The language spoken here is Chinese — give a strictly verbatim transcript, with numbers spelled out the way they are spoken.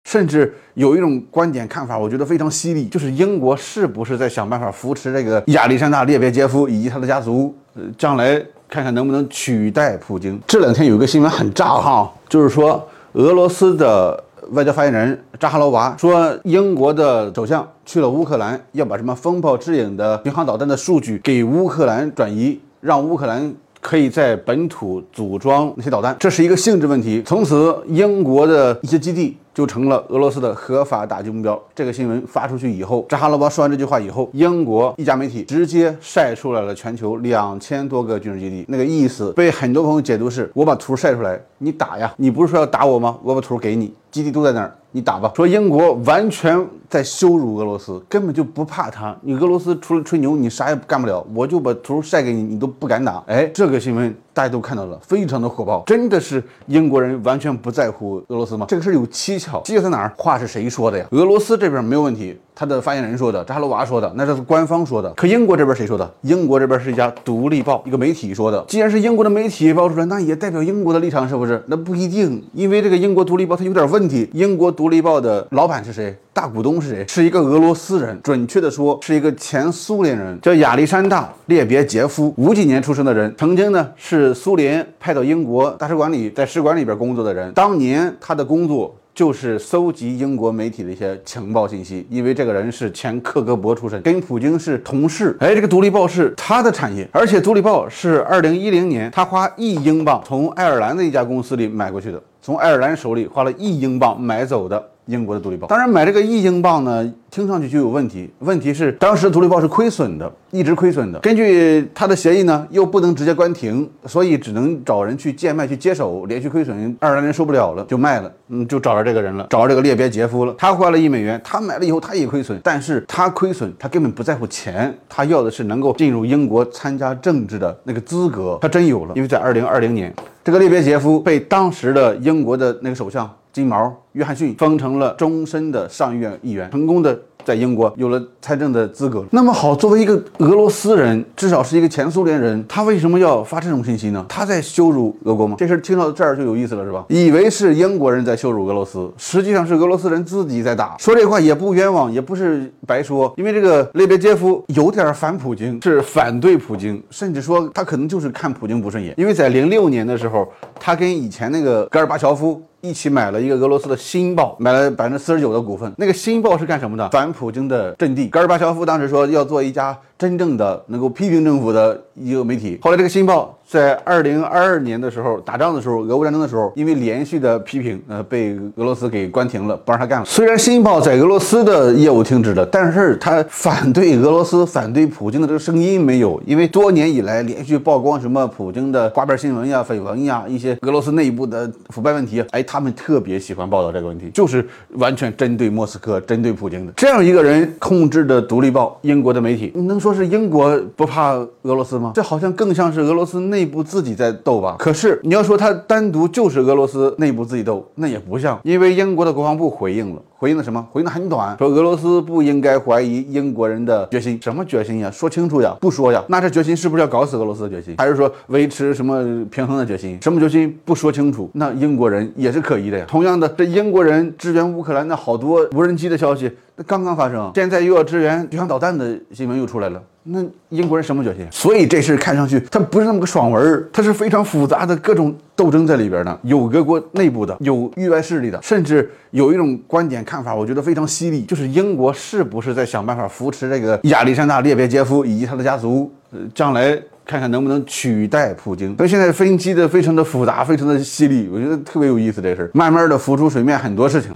甚至有一种观点看法，我觉得非常犀利，就是英国是不是在想办法扶持这个亚历山大列别杰夫以及他的家族，呃，将来看看能不能取代普京。这两天有一个新闻很炸哈，就是说俄罗斯的外交发言人扎哈罗娃说，英国的首相去了乌克兰，要把什么风暴之影的巡航导弹的数据给乌克兰转移，让乌克兰可以在本土组装那些导弹，这是一个性质问题。从此，英国的一些基地就成了俄罗斯的合法打击目标。这个新闻发出去以后，扎哈罗娃说完这句话以后，英国一家媒体直接晒出来了全球两千多个军事基地，那个意思被很多朋友解读是：我把图晒出来，你打呀，你不是说要打我吗？我把图给你，基地都在那儿，你打吧。说英国完全在羞辱俄罗斯，根本就不怕他。你俄罗斯除了吹牛，你啥也干不了，我就把图晒给你，你都不敢打。哎，这个新闻大家都看到了，非常的火爆。真的是英国人完全不在乎俄罗斯吗？这个事有蹊跷，蹊跷在哪儿？话是谁说的呀？俄罗斯这边没有问题，他的发言人说的，扎哈罗娃说的，那这是官方说的。可英国这边谁说的？英国这边是一家独立报，一个媒体说的。既然是英国的媒体报出来，那也代表英国的立场，是不是？那不一定，因为这个英国独立报它有点问题。英国独立报的老板是谁？大股东是谁？是一个俄罗斯人，准确的说是一个前苏联人，叫亚历山大列别杰夫，五几年出生的人，曾经呢是苏联派到英国大使馆里，在使馆里边工作的人。当年他的工作就是搜集英国媒体的一些情报信息，因为这个人是前克格勃出身，跟普京是同事。哎，这个独立报是他的产业，而且独立报是二零一零年他花一英镑从爱尔兰的一家公司里买过去的，从爱尔兰手里花了一英镑买走的英国的独立报。当然买这个一英镑呢，听上去就有问题，问题是当时独立报是亏损的，一直亏损的。根据他的协议呢，又不能直接关停，所以只能找人去贱卖去接手，连续亏损，爱尔兰人受不了了就卖了，嗯，就找着这个人了，找着这个列别杰夫了。他花了一美元，他买了以后他也亏损，但是他亏损他根本不在乎钱，他要的是能够进入英国参加政治的那个资格，他真有了。因为在二零二零年，这个列别杰夫被当时的英国的那个首相金毛约翰逊封成了终身的上议院议员，成功的在英国有了参政的资格。那么好，作为一个俄罗斯人，至少是一个前苏联人，他为什么要发这种信息呢？他在羞辱俄国吗？这事听到这儿就有意思了，是吧？以为是英国人在羞辱俄罗斯，实际上是俄罗斯人自己在打。说这话也不冤枉，也不是白说，因为这个列别杰夫有点反普京，是反对普京，甚至说他可能就是看普京不顺眼。因为在零六年的时候，他跟以前那个戈尔巴乔夫一起买了一个俄罗斯的《新报》，买了百分之四十九的股份。那个《新报》是干什么的？反普京的阵地。戈尔巴乔夫当时说要做一家真正的能够批评政府的一个媒体。后来这个《新报》在二零二二年的时候，打仗的时候，俄乌战争的时候，因为连续的批评，呃，被俄罗斯给关停了，不让他干了。虽然《新报》在俄罗斯的业务停止了，但是他反对俄罗斯、反对普京的这个声音没有，因为多年以来连续曝光什么普京的瓜边新闻呀、绯闻呀、一些俄罗斯内部的腐败问题，哎，他们特别喜欢报道这个问题，就是完全针对莫斯科、针对普京的。这样一个人控制的独立报，英国的媒体，你能说是英国不怕俄罗斯吗？这好像更像是俄罗斯内部自己在斗吧。可是你要说他单独就是俄罗斯内部自己斗，那也不像，因为英国的国防部回应了。回应了什么？回应的很短，说俄罗斯不应该怀疑英国人的决心。什么决心呀？说清楚呀！不说呀？那这决心是不是要搞死俄罗斯的决心？还是说维持什么平衡的决心？什么决心不说清楚，那英国人也是可疑的呀。同样的，这英国人支援乌克兰的好多无人机的消息，那刚刚发生，现在又要支援巡航导弹的新闻又出来了。那英国人什么决心？所以这事看上去它不是那么个爽文，它是非常复杂的各种斗争在里边的，有俄国内部的，有域外势力的，甚至有一种观点看法，我觉得非常犀利，就是英国是不是在想办法扶持这个亚历山大列别杰夫以及他的家族，呃，将来看看能不能取代普京。所以现在分析的非常的复杂，非常的犀利，我觉得特别有意思这事儿，慢慢的浮出水面很多事情。